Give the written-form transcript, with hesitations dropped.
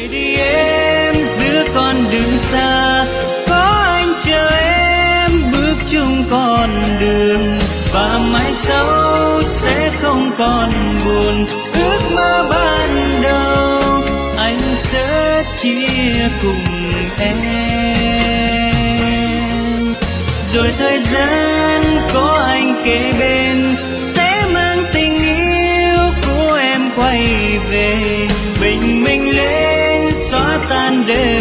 về đi em giữa con đường xa, có anh chờ em bước chung con đường, và mai sau sẽ không còn buồn. Ước mơ ban đầu anh sẽ chia cùng em, rồi thời gian có anh kế bên sẽ mang tình yêu của em quay về. Bình minh lên xóa tan đêm